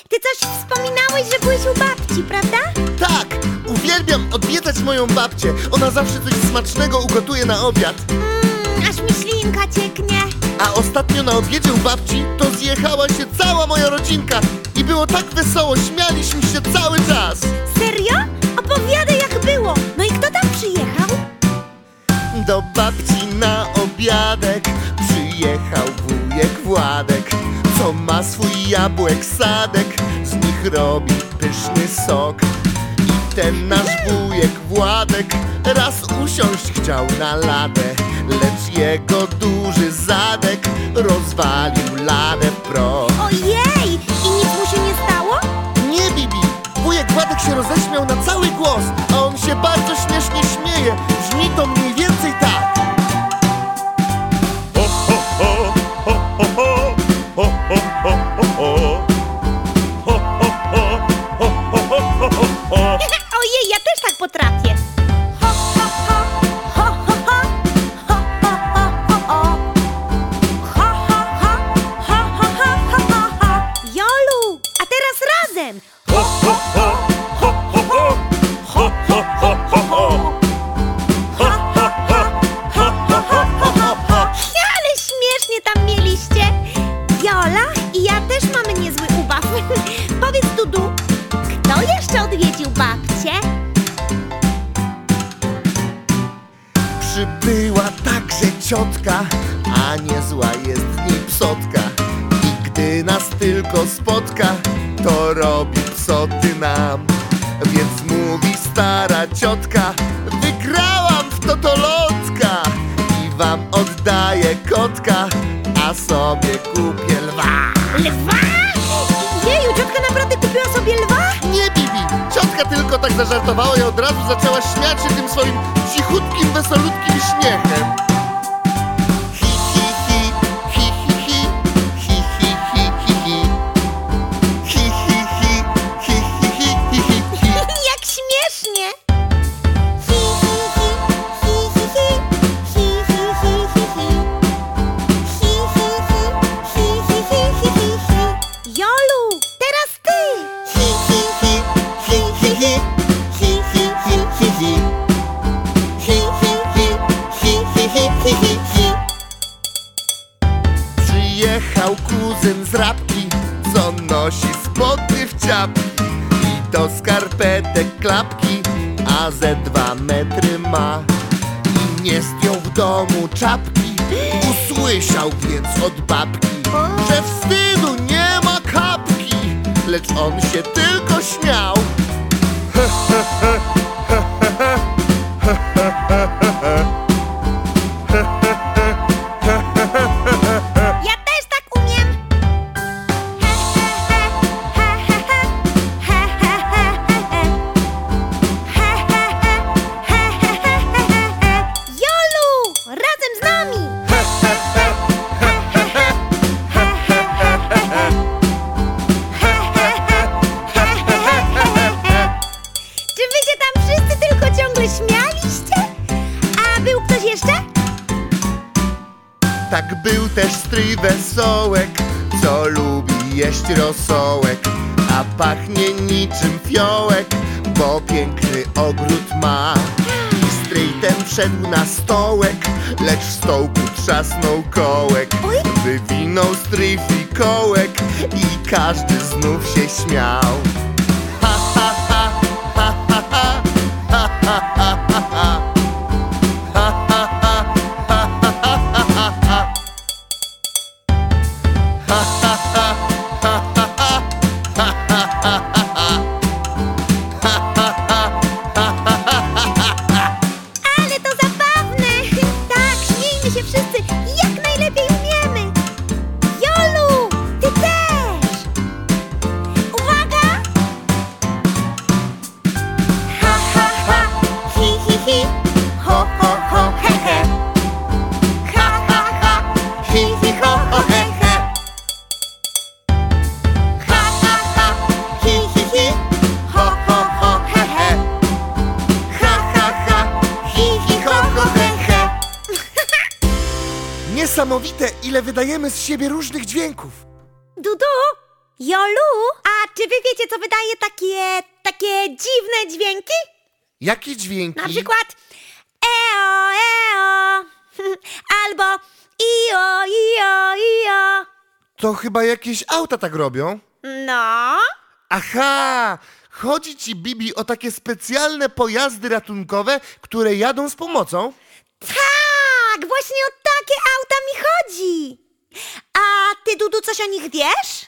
ty coś wspominałeś, że byłeś u babci, prawda? Tak, uwielbiam odwiedzać moją babcię. Ona zawsze coś smacznego ugotuje na obiad. Aż mi ślinka cieknie. A ostatnio na obiedzie u babci to zjechała się cała moja rodzinka. I było tak wesoło, śmialiśmy się cały czas. Serio? Opowiadaj, jak było. No i kto tam przyjechał? Do babci na obiadek przyjechał wujek Władek, co ma swój jabłek sadek, z nich robi pyszny sok. I ten nasz wujek Władek raz usiąść chciał na ladę, lecz jego duży zadek rozwalił ladę w proch. Ojej! I nic mu się nie stało? Nie, Bibi! Wujek Władek się roześmiał na cały głos, a on się bardzo śmiesznie śmieje. Brzmi to mniej więcej tak. Ojej, ja też tak potrafię. Ho, ho, ho, ho, ho, ho, ho, ho, ho, ho. Ho, ho, ho, ho, ho, ho, ho, ho. Jolu, a teraz razem. Ho, ho, ho, ho, ho, ho. Ho, ho, ho, ho, ho. Ho, ho, ho, ho, ho, ho, ho, ho. Ale śmiesznie tam mieliście. Jola i ja też mamy niezły ubaw. Powiedz, Dudu, kto jeszcze odwiedził babcię? Przybyła także ciotka, a niezła jest w niej psotka. I gdy nas tylko spotka, to robi psoty nam. Więc mówi stara ciotka: wygrałam w totolotka i wam oddaję kotka, a sobie kupię lwa. Lwa? Jeju, ciotka naprawdę kupiła sobie lwa? Nie, Bibi! Ciotka tylko tak zażartowała i od razu zaczęła śmiać się tym swoim cichutkim, wesolutkim śmiechem. Hi, hi, hi, hi, hi, hi, hi, hi, hi, hi, hi. Hi, hi, hi, hi, hi, hi, hi, hi, hi. Jak śmiesznie! Hi, hi, hi, hi, hi, hi, hi, hi, hi, hi, hi. Hi, hi, hi, hi, hi, hi, hi, hi. Jolu, teraz ty! Hi, hi, hi, hi, hi, hi, hi, hi, hi, hi, hi. Hi, hi, hi, hi, hi, hi, hi, hi, hi. Przyjechał kuzyn z Rabki, co nosi spodnie w ciapki i do skarpetek klapki, a ze 2 metry ma. I nie zdjął w domu czapki, usłyszał więc od babki, że wstydu nie ma kapki, lecz on się tylko śmiał. Ja też tak umiem! He, he, he, he, he, he, he, he, he, he, he, he, he, he, he. Jolu, razem z nami! Czy wy się tam wszyscy tylko ciągle śmialiście? A był ktoś jeszcze? Tak był też stryj Wesołek, co lubi jeść rosołek, a pachnie niczym fiołek, bo piękny ogród ma. I stryj ten wszedł na stołek, lecz w stołku trzasnął kołek. Oj. Wywinął stryj fikołek i każdy znów się śmiał. Ha, ha, ha, ha, ha, ha, ha, ha, ha, ha, ha. Ha, ha, ha, ha, ha, ha, ha, ha. Ha, ha, ha, ha, ha, ha, ha, ha, ha, ha. Ha, ha, ha, ha, ha, ha, ha. Ale to zabawne! Tak, śmiejmy się wszyscy jak najlepiej umiemy! Jolu, ty też! Uwaga! Ha, ha, ha, hi, hi, hi, ho, ho, ho, he, he. Ha, ha, ha, hi, hi, ho, ho, he, he. Ha, ha, ha, hi, hi, hi, ho, ho, ho, he, he. Ha, ha, ha, hi, hi, ho, ho, he, he. Niesamowite, ile wydajemy z siebie różnych dźwięków. Dudu, Jolu, a czy wy wiecie, co wydaje takie dziwne dźwięki? Jakie dźwięki? Na przykład eo, eo, albo io, io, io. To chyba jakieś auta tak robią. No, Aha! Chodzi ci, Bibi, o takie specjalne pojazdy ratunkowe, które jadą z pomocą? tak, właśnie o takie auta mi chodzi. A ty, Dudu, coś o nich wiesz?